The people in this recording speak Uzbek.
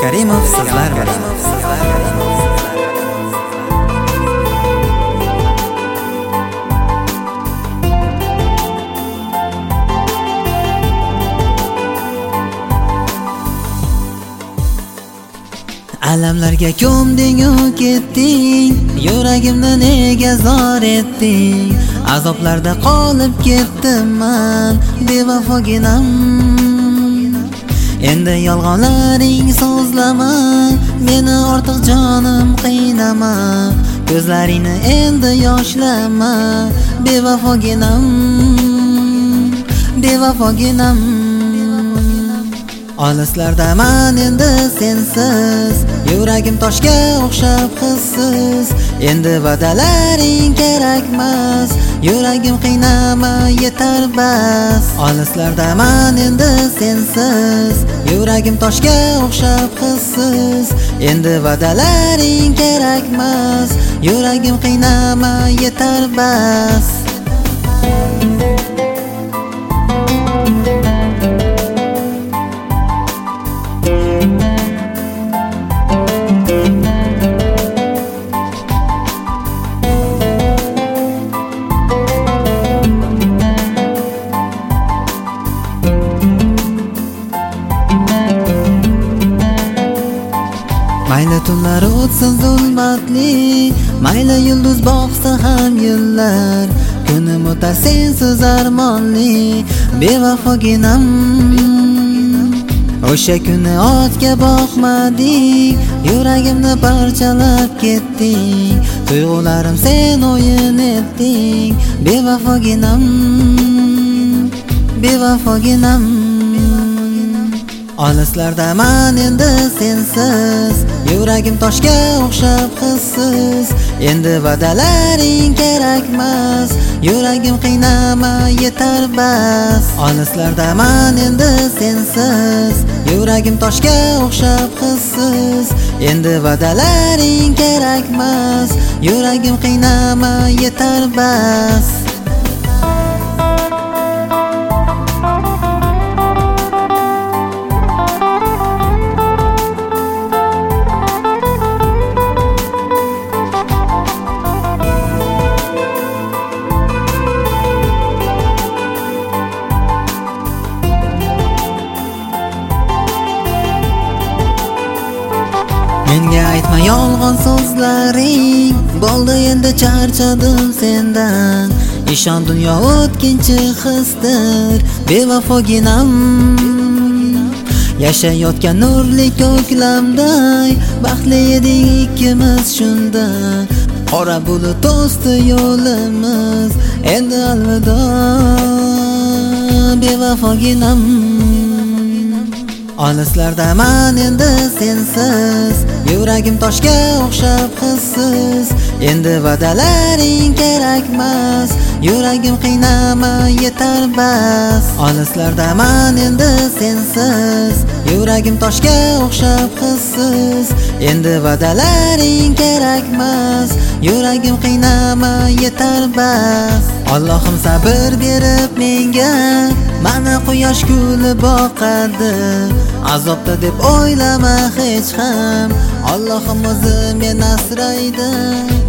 Karimov sizlar bilan. Alamlarga ko'mding-u ketding, yuragimni nega zor etding? Azoblarda qolib ketdim-man, bevafoginam. Endi yolg'onlaring so'zlama, meni ortiq jonim qiynama. Ko'zlaringni endi yoshlama, bevafoginam, bevafoginam. Olislardaman endi sensiz, yuragim toshga o'xshab hissiz. Endi va'dalaring kerakmas, yuragim qiynama, yetar bas. Olislardaman endi sensiz, yuragim toshga o'xshab hissiz. Endi va'dalaring kerakmas, yuragim qiynama, yetar bas. Mayli tunlar o'tsin zulmatli, mayli yulduz boqsa ham yillar. Kunim o'tar sensiz armonli, bevafoginam. O'sha kuni otga boqmadik, yuragimni parchalab ketding. Tuyg'ularim sen o'yin etding, bevafoginam, bevafoginam. Olislardaman endi sensiz, yuragim toshga o'xshab hissiz. Endi va'dalaring kerakmas, yuragim qiynama, yetar bas. Olislardaman endi sensiz, yuragim toshga o'xshab hissiz. Endi va'dalaring kerakmas, yuragim qiynama, yetar bas. Menga aytma yolg'on so'zlaring, bo'ldi endi charchadim sendan. Ishon dunyo o'tkinchi hisdir, bevafoginam. Yashayotgan nurli ko'klamday, baxtli edik ikkimiz shunda. Qora bulut to'sdi yo'limiz, endi alvido, bevafoginam. Olislardaman endi sensiz, yuragim toshga o'xshab hissiz. Endi va'dalaring kerakmas, yuragim qiynama, yetar bas. Olislardaman endi sensiz, yuragim toshga o'xshab hissiz. Endi va'dalaring kerakmas, yuragim qiynama, yetar bas. Allohim sabr berib menga, mana quyosh kulib boqadi. Azobda deb o'ylama hech ham, Allohim o'zi meni asraydi.